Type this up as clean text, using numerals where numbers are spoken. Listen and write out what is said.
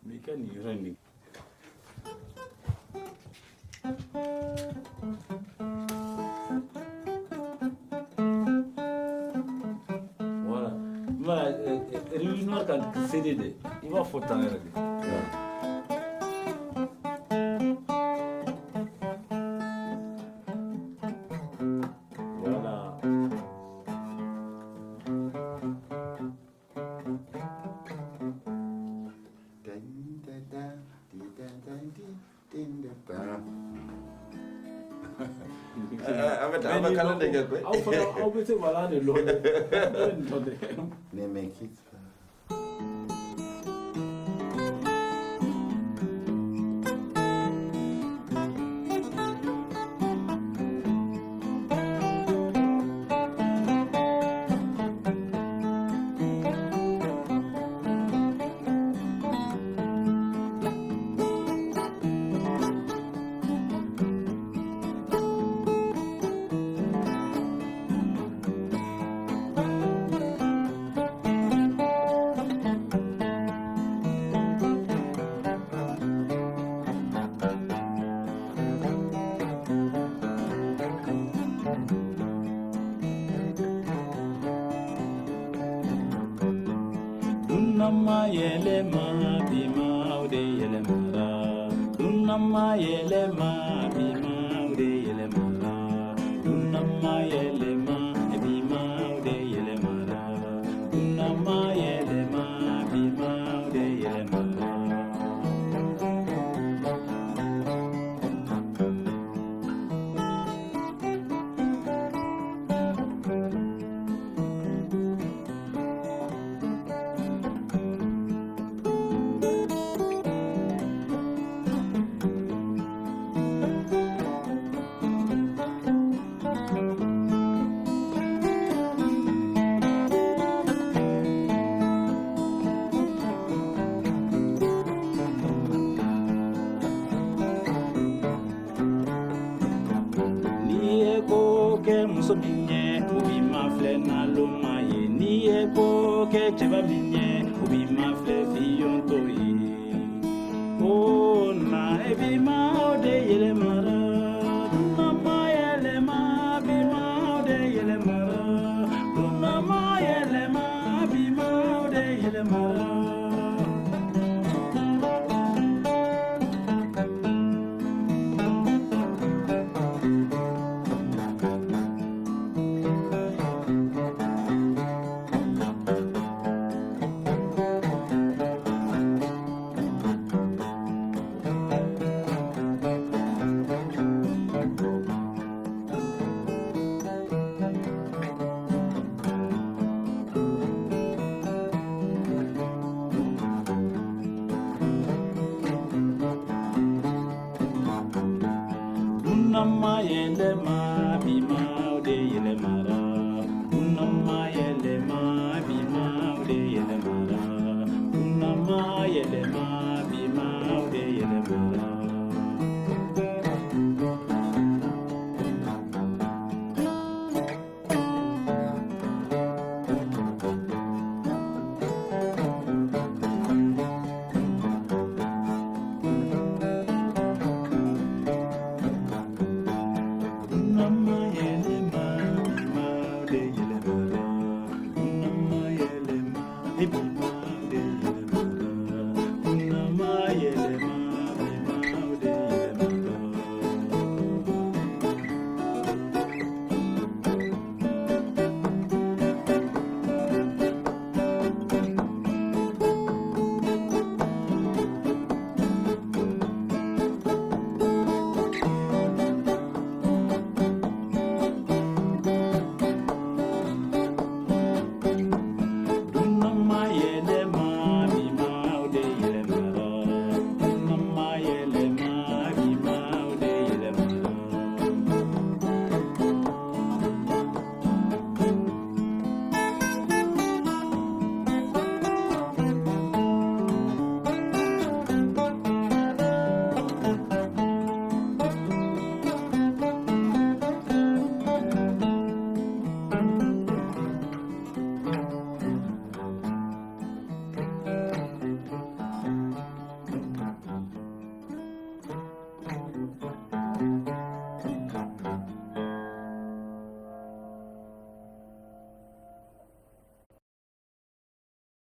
Mika ni running. Voilà. Mais réunion quand c'est des il va faut t'en aller. Voilà. Ne me quitte pas. Dunama yelema bima ude yelemara. Dunama yelema bima ude yelemara. Dunama yelema bima ude yelemara. Dunama yelema bima ude yelemara. Ke muso minye ubi mafle na loma ye ni eko ke cheba minye ubi mafle fiyonto ye o na ebi ma ode yele mara na ma yele ma bi ma ode yele mara na ma yele ma bi ma ode yele mara. Unama yele ma bima ude yele mara. Unama yele ma bima ude yele mara. Unama yele ma